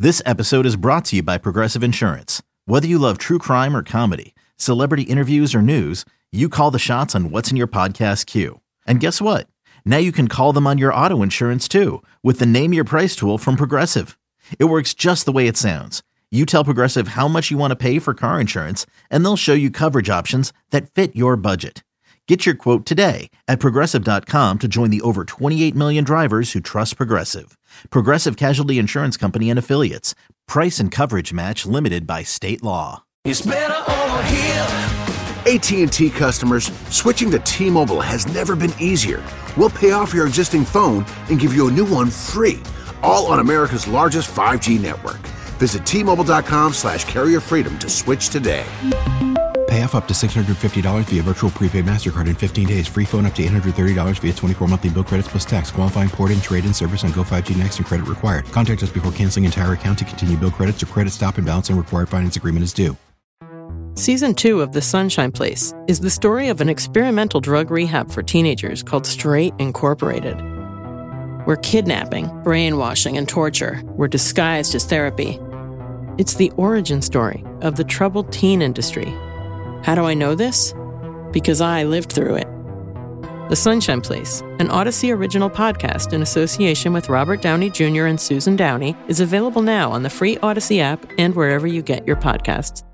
This episode is brought to you by Progressive Insurance. Whether you love true crime or comedy, celebrity interviews or news, you call the shots on what's in your podcast queue. And guess what? Now you can call them on your auto insurance too with the Name Your Price tool from Progressive. It works just the way it sounds. You tell Progressive how much you want to pay for car insurance, and they'll show you coverage options that fit your budget. Get your quote today at Progressive.com to join the over 28 million drivers who trust Progressive. Progressive Casualty Insurance Company and Affiliates. Price and coverage match limited by state law. It's better over here. AT&T customers, switching to T-Mobile has never been easier. We'll pay off your existing phone and give you a new one free, all on America's largest 5G network. Visit T-Mobile.com/carrier freedom to switch today. Pay off up to $650 via virtual prepaid MasterCard in 15 days. Free phone up to $830 via 24 monthly bill credits plus tax. Qualifying port-in, trade-in service on Go 5G Next and credit required. Contact us before canceling entire account to continue bill credits or credit stop and balance and required finance agreement is due. Season 2 of The Sunshine Place is the story of an experimental drug rehab for teenagers called Straight Incorporated, where kidnapping, brainwashing, and torture were disguised as therapy. It's the origin story of the troubled teen industry. How do I know this? Because I lived through it. The Sunshine Place, an Odyssey original podcast in association with Robert Downey Jr. and Susan Downey, is available now on the free Odyssey app and wherever you get your podcasts.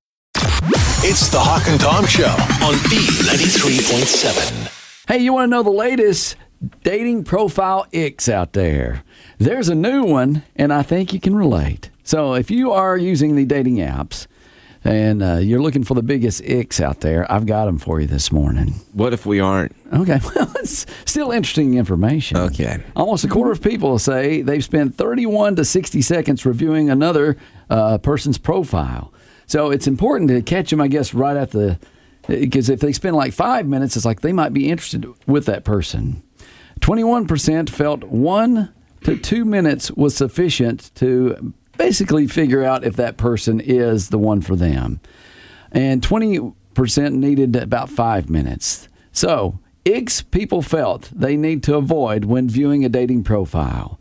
It's the Hawk and Tom Show on B93.7. Hey, you want to know the latest dating profile icks out there? There's a new one, and I think you can relate. So if you are using the dating apps and you're looking for the biggest icks out there, I've got them for you this morning. What if we aren't? Okay, well, it's still interesting information. Okay. Almost a quarter of people say they've spent 31 to 60 seconds reviewing another person's profile. So it's important to catch them, I guess, right at the... Because if they spend like 5 minutes, it's like they might be interested with that person. 21% felt 1 to 2 minutes was sufficient to basically figure out if that person is the one for them. And 20% needed about 5 minutes. So, icks people felt they need to avoid when viewing a dating profile.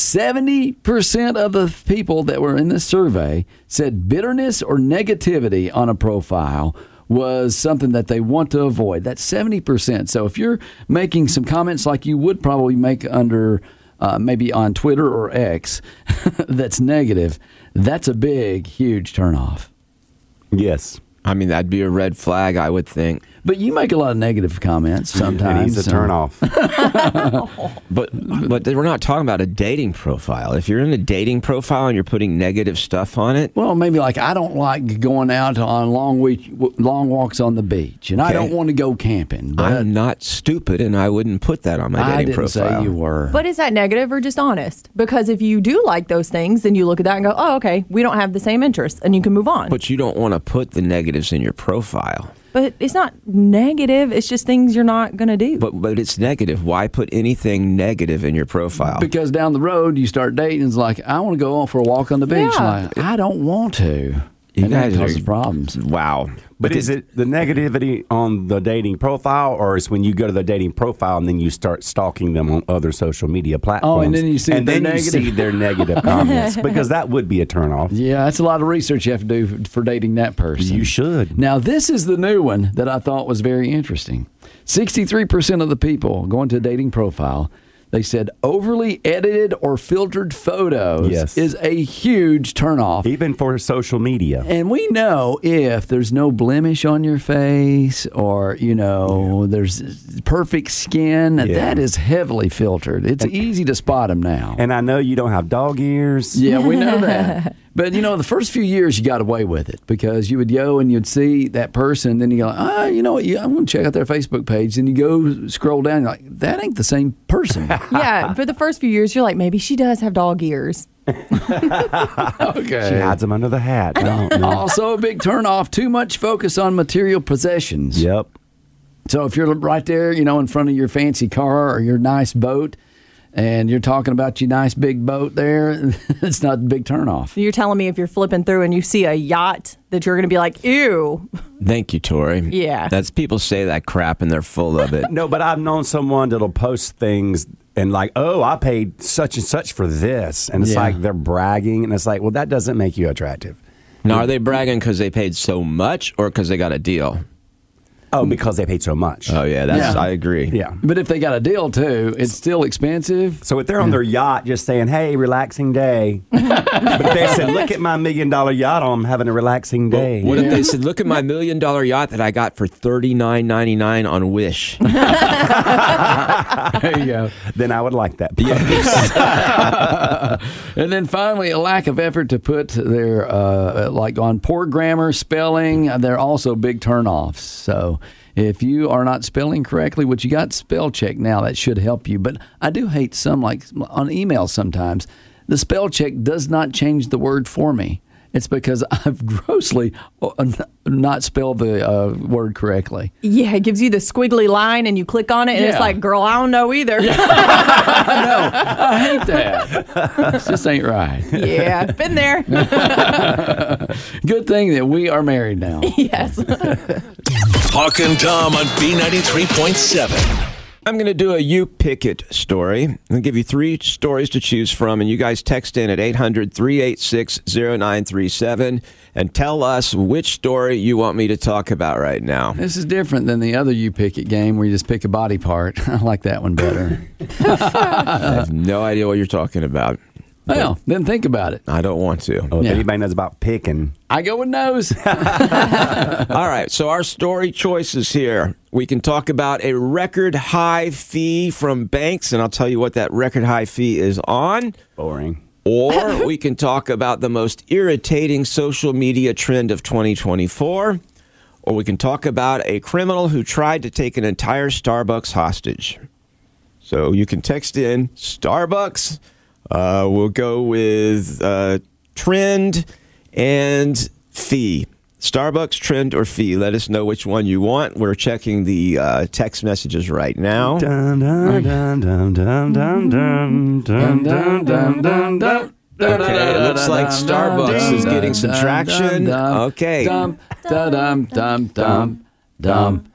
70% of the people that were in this survey said bitterness or negativity on a profile was something that they want to avoid. That's 70%. So if you're making some comments like you would probably make under maybe on Twitter or X that's negative, that's a big, huge turnoff. Yes. I mean, that'd be a red flag, I would think. But you make a lot of negative comments sometimes. It is a turnoff. But we're not talking about a dating profile. If you're in a dating profile and you're putting negative stuff on it. Well, maybe like I don't like going out on long walks on the beach, and I don't want to go camping. But I'm not stupid, and I wouldn't put that on my dating profile. I didn't say you were. But is that negative or just honest? Because if you do like those things, then you look at that and go, oh, okay, we don't have the same interests, and you can move on. But you don't want to put the negatives in your profile. But it's not negative. It's just things you're not going to do. But it's negative. Why put anything negative in your profile? Because down the road, you start dating. It's like, I want to go for a walk on the beach. Yeah. Like, I don't want to. You and guys that causes are, problems. Wow. But is it the negativity on the dating profile, or is when you go to the dating profile and then you start stalking them on other social media platforms? Oh, and then you see their negative comments, because that would be a turnoff. Yeah, that's a lot of research you have to do for dating that person. You should. Now, this is the new one that I thought was very interesting. 63% of the people going to a dating profile, they said overly edited or filtered photos is a huge turnoff. Even for social media. And we know if there's no blemish on your face or, there's perfect skin, that is heavily filtered. It's easy to spot them now. And I know you don't have dog ears. Yeah, we know that. But, the first few years you got away with it because you would go and you'd see that person. Then you go, you know what? I'm going to check out their Facebook page. And you go scroll down. You're like, that ain't the same person. Yeah. For the first few years, you're like, maybe she does have dog ears. Okay. She hides them under the hat. I don't know. Also a big turnoff, too much focus on material possessions. Yep. So if you're right there, in front of your fancy car or your nice boat, and you're talking about your nice big boat there, it's not a big turnoff. You're telling me if you're flipping through and you see a yacht that you're going to be like, ew. Thank you, Tori. Yeah. That's people say that crap and they're full of it. No, but I've known someone that'll post things and like, oh, I paid such and such for this. And it's like they're bragging. And it's like, well, that doesn't make you attractive. Now, are they bragging because they paid so much or because they got a deal? Oh, because they paid so much. Oh, yeah, I agree. Yeah. But if they got a deal, too, it's still expensive. So if they're on their yacht just saying, hey, relaxing day. But if they said, look at my $1 million yacht, I'm having a relaxing day. What if they said, look at my $1 million yacht that I got for $39.99 on Wish? There you go. Then I would like that. And then finally, a lack of effort to put their, like on poor grammar, spelling, they're also big turnoffs. So if you are not spelling correctly, which you got spell check now, that should help you. But I do hate some, like on email sometimes, the spell check does not change the word for me. It's because I've grossly not spelled the word correctly. Yeah, it gives you the squiggly line and you click on it and it's like, girl, I don't know either. I know. I hate that. This just ain't right. Yeah, I've been there. Good thing that we are married now. Yes. Hawk and Tom on B93.7. I'm going to do a You Pick It story. I'm going to give you 3 stories to choose from, and you guys text in at 800-386-0937 and tell us which story you want me to talk about right now. This is different than the other You Pick It game where you just pick a body part. I like that one better. I have no idea what you're talking about. Well, then think about it. I don't want to. Oh, if anybody knows about picking. I go with nose. All right, so our story choices here. We can talk about a record high fee from banks, and I'll tell you what that record high fee is on. Boring. Or we can talk about the most irritating social media trend of 2024. Or we can talk about a criminal who tried to take an entire Starbucks hostage. So you can text in Starbucks. We'll go with trend and fee. Starbucks, trend, or fee. Let us know which one you want. We're checking the text messages right now. Dun, dun, dun, dun, dun, dun, dun, dun, dun, dun, dun, dun. Okay, it looks like Starbucks is getting some traction. Okay. Dum, dum, dum, dum, dum.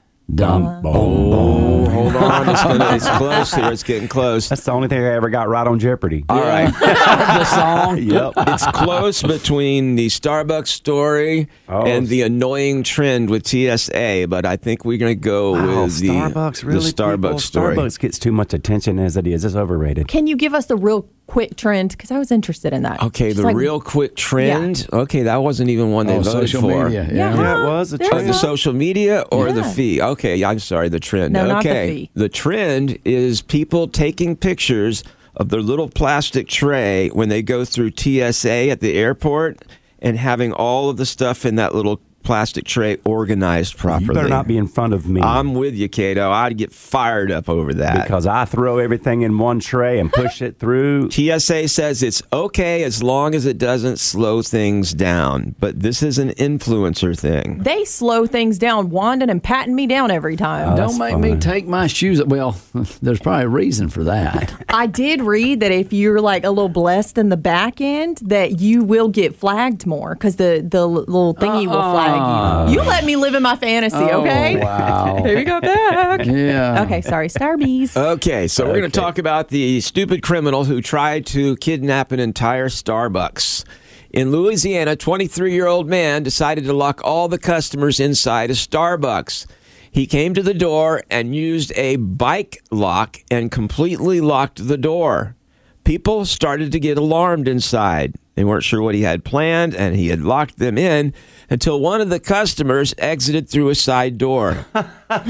Oh, hold on. It's close here. It's getting close. That's the only thing I ever got right on Jeopardy. All right. The song. Yep. It's close between the Starbucks story and the annoying trend with TSA, but I think we're going to go with the Starbucks, really, the Starbucks people? story. Starbucks gets too much attention as it is. It's overrated. Can you give us the real quick trend? Because I was interested in that. Okay, the real quick trend. Yeah. Okay, that wasn't even one they voted social for. Media. Yeah, it was a trend. The social media or the fee? Okay, I'm sorry, the trend. No, okay, not the fee. The trend is people taking pictures of their little plastic tray when they go through TSA at the airport and having all of the stuff in that little plastic tray organized properly. You better not be in front of me. I'm with you, Cato. I'd get fired up over that. Because I throw everything in one tray and push it through. TSA says it's okay as long as it doesn't slow things down. But this is an influencer thing. They slow things down, wanding and patting me down every time. Don't make me take my shoes. Well, there's probably a reason for that. I did read that if you're like a little blessed in the back end, that you will get flagged more because the little thingy will flag you. You let me live in my fantasy, okay? Wow. There you go back. Yeah. Okay, sorry, Starbies. Okay, so we're going to talk about the stupid criminal who tried to kidnap an entire Starbucks. In Louisiana, a 23-year-old man decided to lock all the customers inside a Starbucks. He came to the door and used a bike lock and completely locked the door. People started to get alarmed inside. They weren't sure what he had planned, and he had locked them in until one of the customers exited through a side door. Oh,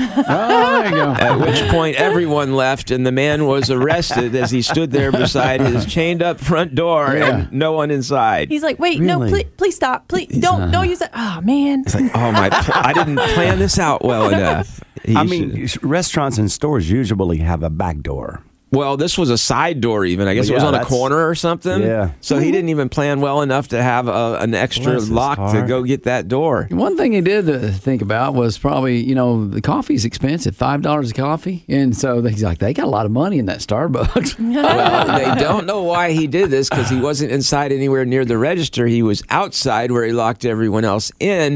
there you go. At which point, everyone left, and the man was arrested as he stood there beside his chained-up front door and no one inside. He's like, wait, no, please stop. Please, don't use that. Oh, man. It's like, oh, I didn't plan this out well enough. Restaurants and stores usually have a back door. Well, this was a side door even. I guess it was on a corner or something. Yeah. So he didn't even plan well enough to have an extra lock to go get that door. One thing he did think about was probably, the coffee's expensive, $5 a coffee. And so he's like, they got a lot of money in that Starbucks. Well, they don't know why he did this because he wasn't inside anywhere near the register. He was outside where he locked everyone else in.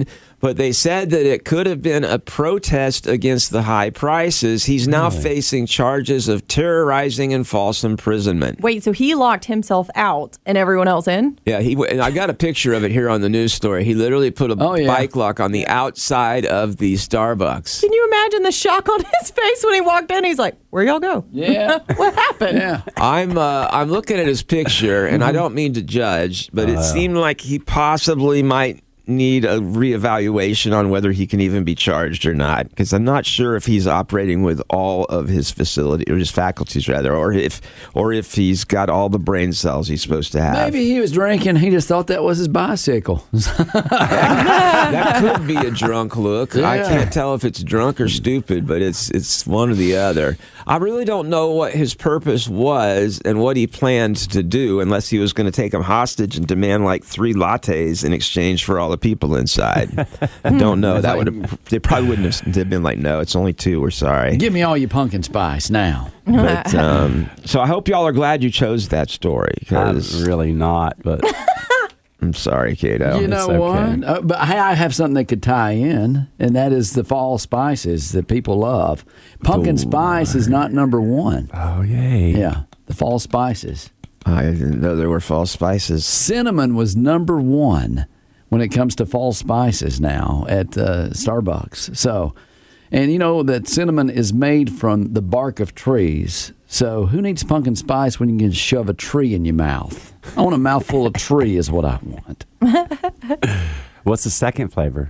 But they said that it could have been a protest against the high prices. He's now facing charges of terrorizing and false imprisonment. Wait, so he locked himself out and everyone else in? Yeah, and I got a picture of it here on the news story. He literally put a bike lock on the outside of the Starbucks. Can you imagine the shock on his face when he walked in? He's like, "Where y'all go? Yeah. What happened?" Yeah. I'm looking at his picture, and I don't mean to judge, but it seemed like he possibly might need a reevaluation on whether he can even be charged or not, because I'm not sure if he's operating with all of his facility or his faculties rather, or if he's got all the brain cells he's supposed to have. Maybe he was drinking. He just thought that was his bicycle. That could be a drunk look. Yeah. I can't tell if it's drunk or stupid, but it's one or the other. I really don't know what his purpose was and what he planned to do, unless he was going to take him hostage and demand like 3 lattes in exchange for all the people inside. I don't know. They probably wouldn't have been like, "No, it's only 2. We're sorry. Give me all your pumpkin spice now." But, so I hope y'all are glad you chose that story. I'm really not, but I'm sorry, Cato. You know okay. what? But I have something that could tie in, and that is the fall spices that people love. Pumpkin spice is not number 1. oh yay! Yeah, the fall spices. I didn't know there were false spices. Cinnamon was number 1 when it comes to fall spices now at Starbucks. So, and you know that cinnamon is made from the bark of trees. So who needs pumpkin spice when you can shove a tree in your mouth? I want a mouthful of tree is what I want. What's the second flavor?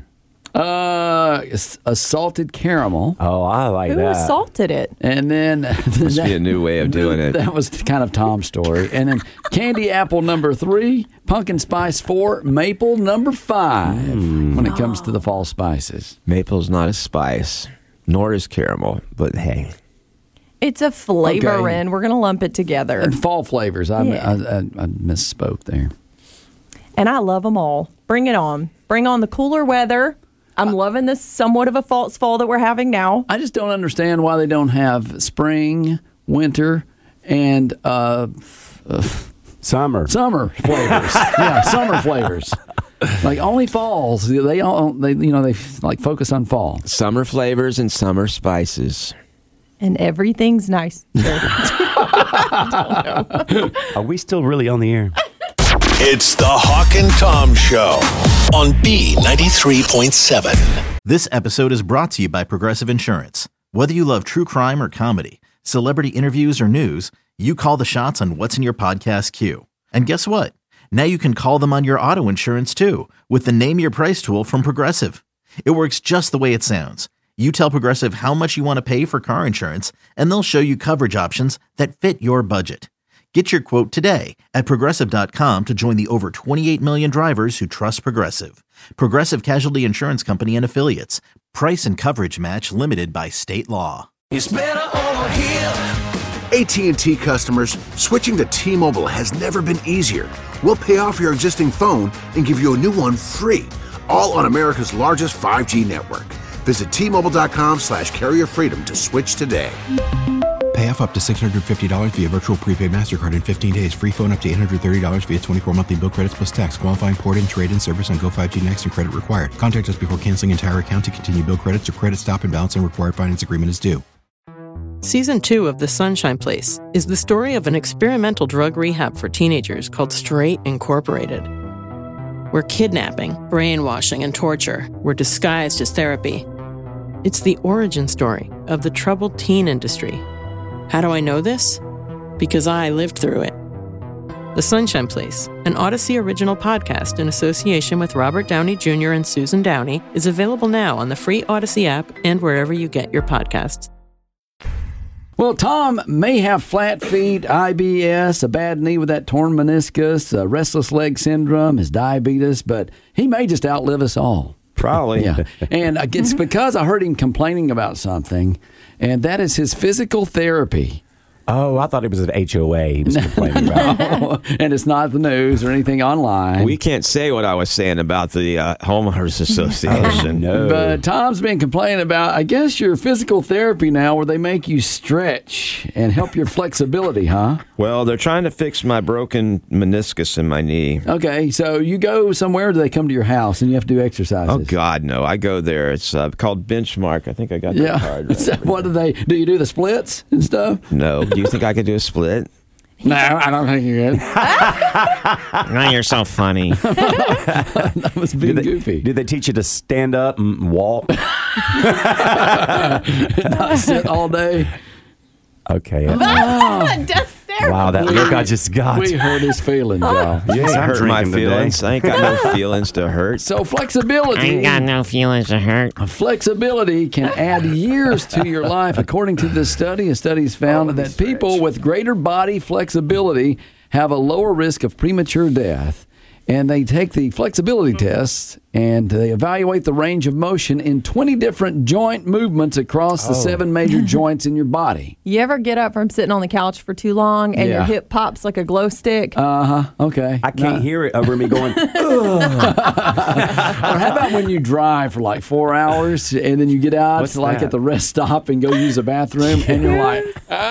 A salted caramel. Oh, I like Who that. assaulted it? And then Must be a new way of doing it. That was kind of Tom's story. And then candy apple number 3, pumpkin spice 4, maple number 5 when it comes to the fall spices. Maple's not a spice, nor is caramel, but hey. It's a flavor, Okay. and we're going to lump it together. And fall flavors. I Yeah. misspoke there. And I love them all. Bring it on. Bring on the cooler weather. I'm loving this somewhat of a false fall that we're having now. I just don't understand why they don't have spring, winter, and Summer. summer flavors. Yeah, summer flavors. Like only falls. They like focus on fall. Summer flavors and summer spices. And everything's nice. Are we still really on the air? It's the Hawk and Tom Show on B93.7. This episode is brought to you by Progressive Insurance. Whether you love true crime or comedy, celebrity interviews or news, you call the shots on what's in your podcast queue. And guess what? Now you can call them on your auto insurance too with the Name Your Price tool from Progressive. It works just the way it sounds. You tell Progressive how much you want to pay for car insurance, and they'll show you coverage options that fit your budget. Get your quote today at Progressive.com to join the over 28 million drivers who trust Progressive. Progressive Casualty Insurance Company and Affiliates. Price and coverage match limited by state law. It's better over here. AT&T customers, switching to T-Mobile has never been easier. We'll pay off your existing phone and give you a new one free, all on America's largest 5G network. Visit T-Mobile.com/carrier freedom to switch today. Pay off up to $650 via virtual prepaid MasterCard in 15 days. Free phone up to $830 via 24 monthly bill credits plus tax. Qualifying port and trade-in service on Go 5G Next and credit required. Contact us before canceling entire account to continue bill credits or credit stop and balance and required finance agreement is due. Season 2 of The Sunshine Place is the story of an experimental drug rehab for teenagers called Straight Incorporated, where kidnapping, brainwashing, and torture were disguised as therapy. It's the origin story of the troubled teen industry. How do I know this? Because I lived through it. The Sunshine Place, an Odyssey original podcast in association with Robert Downey Jr. and Susan Downey, is available now on the free Odyssey app and wherever you get your podcasts. Well, Tom may have flat feet, IBS, a bad knee with that torn meniscus, restless leg syndrome, his diabetes, but he may just outlive us all. Probably. Yeah. And it's because I heard him complaining about something, and that is his physical therapy. Oh, I thought it was an HOA he was complaining about. And it's not the news or anything online. We can't say what I was saying about the homeowners association. No. But Tom's been complaining about, I guess, your physical therapy now where they make you stretch and help your flexibility, huh? Well, they're trying to fix my broken meniscus in my knee. Okay, so you go somewhere, or do they come to your house and you have to do exercises? Oh, God, no. I go there. It's called Benchmark. I think I got that card. Right. What do you do the splits and stuff? No. Do you think I could do a split? No, I don't think you could. No, you're so funny. That was being goofy. Did they teach you to stand up and walk? Not sit all day. Okay. Death stare. Wow, that look I just got. We hurt his feelings, y'all. Yes, I'm hurt my drinking today. feelings. I ain't got no feelings to hurt. So flexibility. I ain't got no feelings to hurt. Flexibility can add years to your life. According to this study, a study has found that people with greater body flexibility have a lower risk of premature death. And they take the flexibility tests and they evaluate the range of motion in 20 different joint movements across the 7 major joints in your body. You ever get up from sitting on the couch for too long and your hip pops like a glow stick? Okay. I can't hear it over me going, Or how about when you drive for like 4 hours and then you get out What's to like that? at the rest stop and go use the bathroom and you're like,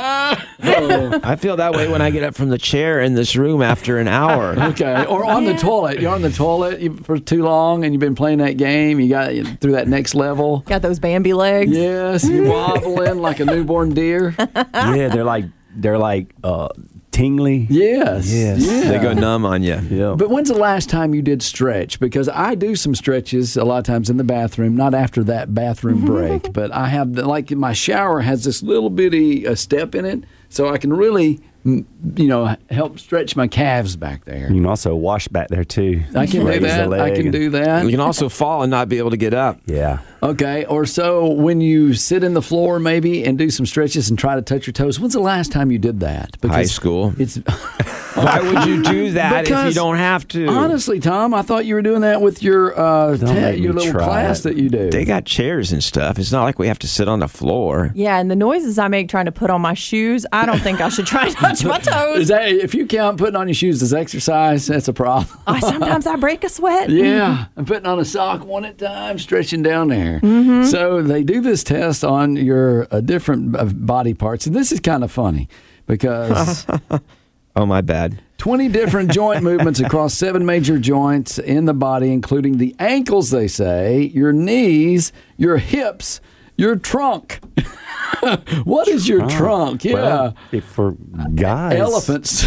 I feel that way when I get up from the chair in this room after an hour. okay. Or on the toilet. You're on the toilet for too long and you've been playing that game. You got through that next level. Got those Bambi legs? Yes, you're wobbling like a newborn deer. yeah, they're like tingly. Yes. Yes. Yeah. They go numb on you. Yeah. But when's the last time you did stretch? Because I do some stretches a lot of times in the bathroom, not after that bathroom break, but I have, like my shower has this little bitty step in it, so I can really, help stretch my calves back there. You can also wash back there too. I can do Raise the that. I leg. can do that. You can also fall and not be able to get up. Yeah. Okay, or so when you sit in the floor maybe and do some stretches and try to touch your toes. When's the last time you did that? High school. It's Why would you do that if you Because, don't have to? honestly, Tom, I thought you were doing that with your make your me little try class it. that you do. They got chairs and stuff. It's not like we have to sit on the floor. Yeah, and the noises I make trying to put on my shoes, I don't think I should try to touch my Is toes. that, if you count putting on your shoes as exercise, that's a problem. Sometimes I break a sweat. Yeah, I'm putting on a sock one at a time, stretching down there. Mm-hmm. So they do this test on your different body parts, and this is kind of funny because Oh, my bad. 20 different joint movements across 7 major joints in the body, including the ankles, they say, your knees, your hips, your trunk. What is your trunk? Yeah. Well, if for guys. Elephants.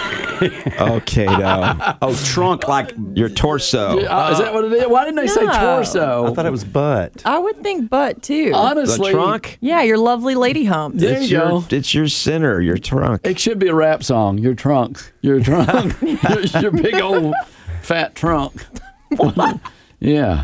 Okay, no. Oh, trunk like Your torso. Is that what it is? Why didn't they say No. torso? I thought it was butt. I would think butt too. Honestly. The trunk? Yeah, your lovely lady humps. There you go. It's your center, your trunk. It should be a rap song. Your trunk. Your trunk. your big old fat trunk. Yeah.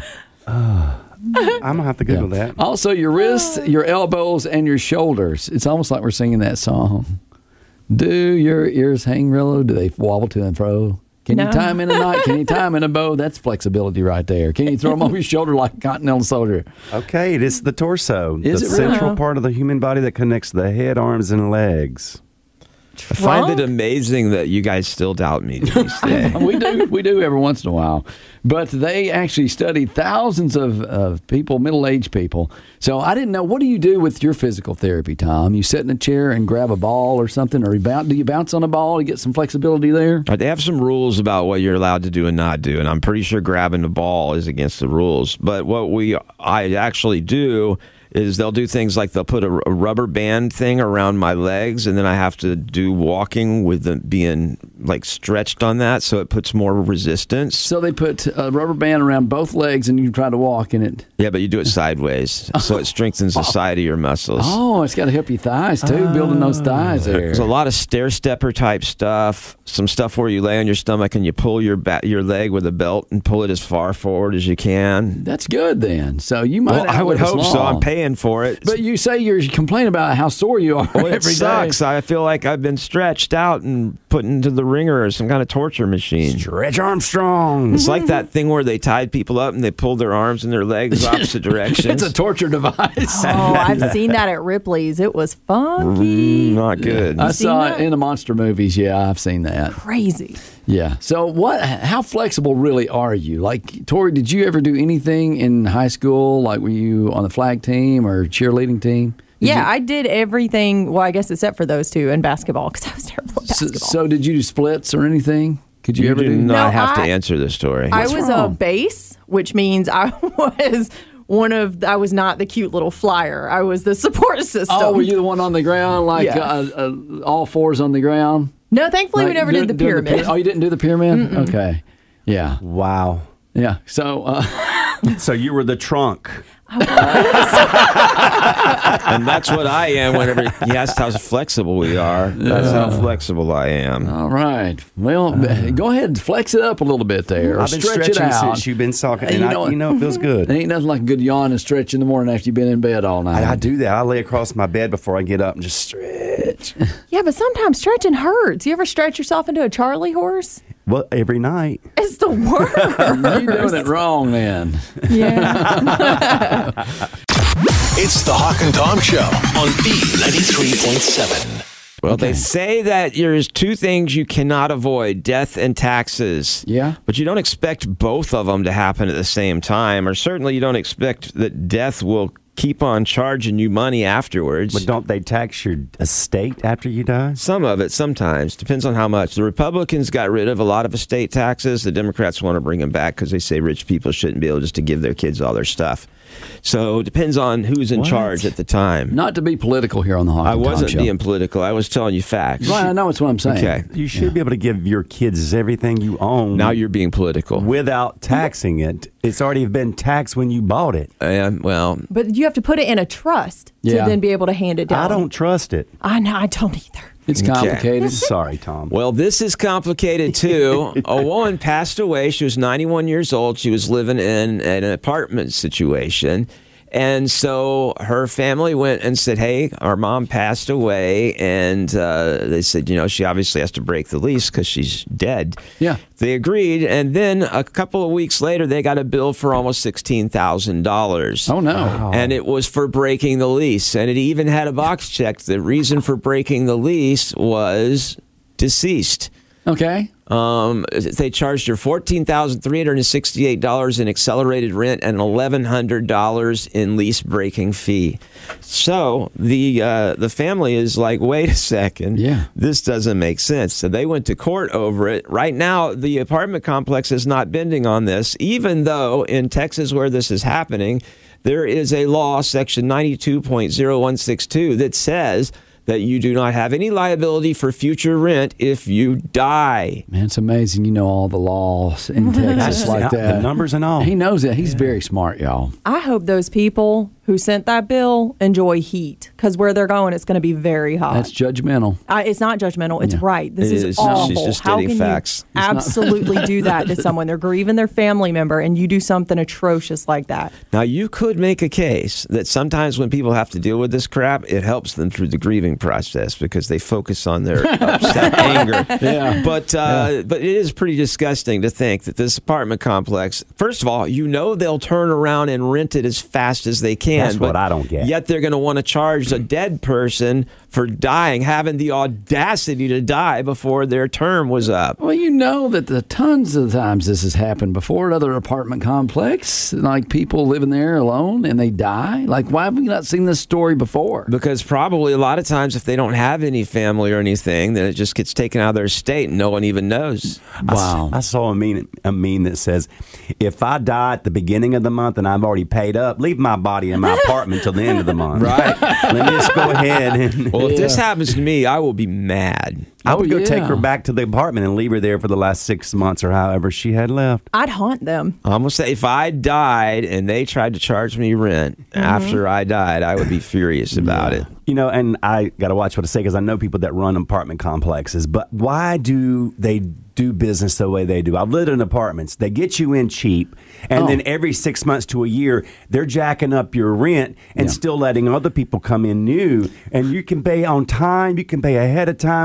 I'm going to have to Google that. Also, your wrists, your elbows, and your shoulders. It's almost like we're singing that song. Do your ears hang low? Do they wobble to and fro? Can you No. tie them in a knot? Can you tie them in a bow? That's flexibility right there. Can you throw them over your shoulder like a continental soldier? Okay, it is the torso. Is the it really? central part of the human body that connects the head, arms, and legs. I find it Trunk? amazing that you guys still doubt me to this day. We do every once in a while. But they actually studied thousands of people, middle-aged people. So I didn't know, what do you do with your physical therapy, Tom? You sit in a chair and grab a ball or something, or do you bounce on a ball to get some flexibility there? They have some rules about what you're allowed to do and not do, and I'm pretty sure grabbing the ball is against the rules. But what I actually do is they'll do things like they'll put a rubber band thing around my legs, and then I have to do walking with them being like stretched on that, so it puts more resistance. So they put a rubber band around both legs, and you try to walk in it. Yeah, but you do it sideways, so it strengthens the side of your muscles. Oh, it's got to help your thighs, too, building those thighs there. There's a lot of stair stepper type stuff. Some stuff where you lay on your stomach and you pull your leg with a belt and pull it as far forward as you can. That's good, then. So you might Well, I would outlive us hope so. long. I'm paying for it. But you say you're complaining about how sore you are Well, it every day. sucks. I feel like I've been stretched out and put into the ringer or some kind of torture machine. Stretch Armstrong. It's like that thing where they tied people up and they pulled their arms and their legs opposite directions. It's a torture device. Oh, I've seen that at Ripley's. It was funky. Not good. I saw that? it in the monster movies. Yeah, I've seen that. Crazy. Yeah. So how flexible really are you? Like, Tori, did you ever do anything in high school? Like, were you on the flag team or cheerleading team? I did everything, well, I guess except for those two in basketball because I was terrible at basketball. So did you do splits or anything? Could you ever do do? not have to answer this story. I was a base, which means I was not the cute little flyer. I was the support system. Oh, were you the one on the ground, like all fours on the ground? No, thankfully we never did the pyramid. You didn't do the pyramid? Mm-mm. Okay. Yeah. Wow. Yeah. So, so you were the trunk. And that's what I am whenever he asks how flexible we are. That's how flexible I am. All right. Well, go ahead and flex it up a little bit there. I've been stretch it stretching out. since you've been talking. And it feels good. There ain't nothing like a good yawn and stretch in the morning after you've been in bed all night. I do that. I lay across my bed before I get up and just stretch. Yeah, but sometimes stretching hurts. You ever stretch yourself into a Charlie horse? Well, every night. It's the worst. You're doing it wrong then. Yeah. It's the Hawk and Tom Show on B93.7. Well, they say that there's two things you cannot avoid, death and taxes. Yeah. But you don't expect both of them to happen at the same time, or certainly you don't expect that death will keep on charging you money afterwards. But don't they tax your estate after you die? Some of it, sometimes. Depends on how much. The Republicans got rid of a lot of estate taxes. The Democrats want to bring them back because they say rich people shouldn't be able just to give their kids all their stuff. So it depends on who's in charge at the time. Not to be political here on the Hawk and Tom wasn't Show. being political. I was telling you facts. Right, I know it's what I'm saying. Okay. You should be able to give your kids everything you own. Now you're being political. Without taxing it. It's already been taxed when you bought it. But you have to put it in a trust to then be able to hand it down. I don't trust it. I know, I don't either. It's complicated. Sorry, Tom. Well, this is complicated, too. A woman passed away. She was 91 years old. She was living in an apartment situation. And so her family went and said, hey, our mom passed away. And they said, she obviously has to break the lease because she's dead. Yeah. They agreed. And then a couple of weeks later, they got a bill for almost $16,000. Oh, no. Wow. And it was for breaking the lease. And it even had a box checked. The reason for breaking the lease was deceased. Okay. They charged her $14,368 in accelerated rent and $1,100 in lease breaking fee. So the family is like, wait a second, this doesn't make sense. So they went to court over it. Right now, the apartment complex is not bending on this, even though in Texas where this is happening, there is a law, Section 92.0162, that says that you do not have any liability for future rent if you die. Man, it's amazing you know all the laws in Texas like that. The numbers and all. He knows that. He's very smart, y'all. I hope those people who sent that bill enjoy heat because where they're going, it's going to be very hot. That's judgmental. It's not judgmental. It's right. This is No, awful. she's just How stating can facts. you absolutely do that to someone? They're grieving their family member, and you do something atrocious like that. Now, you could make a case that sometimes when people have to deal with this crap, it helps them through the grieving process because they focus on their upset anger. Yeah. But it is pretty disgusting to think that this apartment complex, first of all, they'll turn around and rent it as fast as they can. That's what I don't get. Yet they're going to want to charge a dead person for dying, having the audacity to die before their term was up. Well, you know that the tons of times this has happened before at other apartment complex, like people living there alone and they die. Like, why have we not seen this story before? Because probably a lot of times if they don't have any family or anything, then it just gets taken out of their estate and no one even knows. Wow. I saw a meme that says, if I die at the beginning of the month and I've already paid up, leave my body in my apartment till the end of the month. Right. Let me just go ahead and... Well, if this happens to me, I will be mad. I would go take her back to the apartment and leave her there for the last 6 months or however she had left. I'd haunt them. I'm going to say if I died and they tried to charge me rent after I died, I would be furious about it. And I got to watch what I say because I know people that run apartment complexes, but why do they do business the way they do? I've lived in apartments. They get you in cheap, and then every 6 months to a year, they're jacking up your rent and still letting other people come in new. And you can pay on time. You can pay ahead of time, have great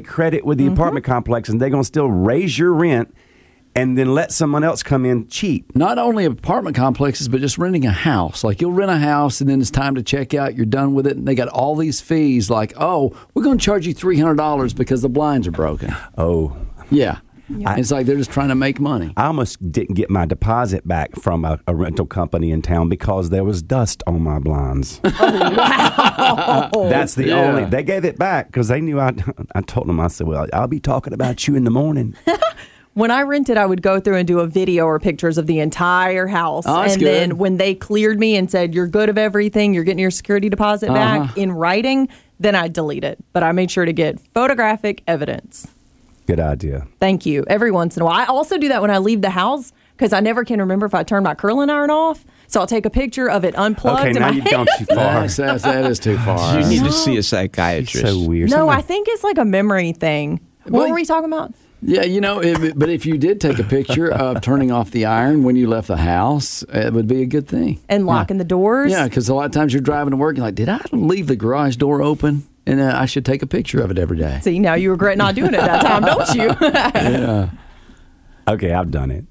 great credit with the apartment complex, and they're going to still raise your rent and then let someone else come in cheap. Not only apartment complexes, but just renting a house. Like, you'll rent a house, and then it's time to check out. You're done with it, and they got all these fees. Like, oh, we're going to charge you $300 because the blinds are broken. Oh. Yeah. It's like they're just trying to make money. I almost didn't get my deposit back from a rental company in town because there was dust on my blinds. Wow. That's the only. They gave it back because they knew I told them, I said, well, I'll be talking about you in the morning. When I rented, I would go through and do a video or pictures of the entire house. Oh, that's and good. then when they cleared me and said, you're good of everything, you're getting your security deposit back in writing, then I'd delete it. But I made sure to get photographic evidence. Good idea. Thank you. Every once in a while. I also do that when I leave the house because I never can remember if I turn my curling iron off. So I'll take a picture of it unplugged. Okay, now you've gone too far. That is too far. You need to see a psychiatrist. So weird. No, I think it's like a memory thing. What Well, were we talking about? Yeah, but if you did take a picture of turning off the iron when you left the house, it would be a good thing. And locking the doors? Yeah, because a lot of times you're driving to work, you're like, did I leave the garage door open? And I should take a picture of it every day. See, now you regret not doing it that time, don't you? Yeah. Okay, I've done it.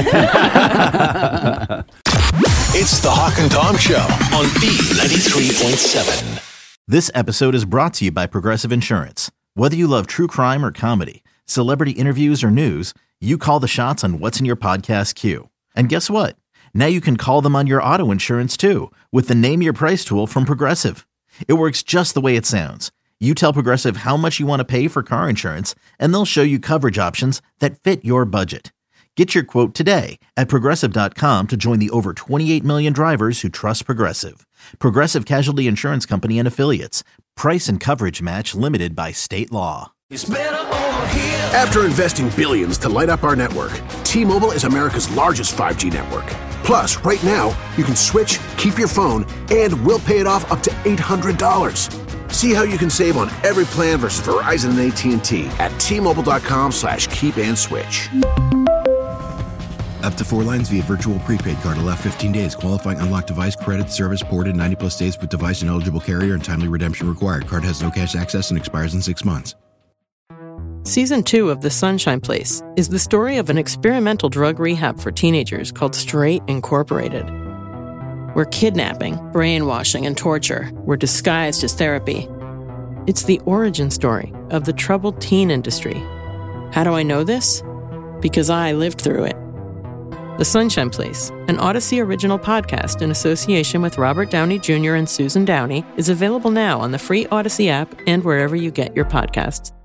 It's the Hawk and Tom Show on B93.7. This episode is brought to you by Progressive Insurance. Whether you love true crime or comedy, celebrity interviews or news, you call the shots on what's in your podcast queue. And guess what? Now you can call them on your auto insurance too with the Name Your Price tool from Progressive. It works just the way it sounds. You tell Progressive how much you want to pay for car insurance, and they'll show you coverage options that fit your budget. Get your quote today at Progressive.com to join the over 28 million drivers who trust Progressive. Progressive Casualty Insurance Company and Affiliates. Price and coverage match limited by state law. After investing billions to light up our network, T-Mobile is America's largest 5G network. Plus, right now, you can switch, keep your phone, and we'll pay it off up to $800. See how you can save on every plan versus Verizon and AT&T at T-Mobile.com/keep-and-switch. Up to 4 lines via virtual prepaid card. Allow 15 days. Qualifying unlocked device credit service ported 90+ days with device and eligible carrier and timely redemption required. Card has no cash access and expires in 6 months. Season 2 of The Sunshine Place is the story of an experimental drug rehab for teenagers called Straight Incorporated, where kidnapping, brainwashing, and torture were disguised as therapy. It's the origin story of the troubled teen industry. How do I know this? Because I lived through it. The Sunshine Place, an Odyssey original podcast in association with Robert Downey Jr. and Susan Downey, is available now on the free Odyssey app and wherever you get your podcasts.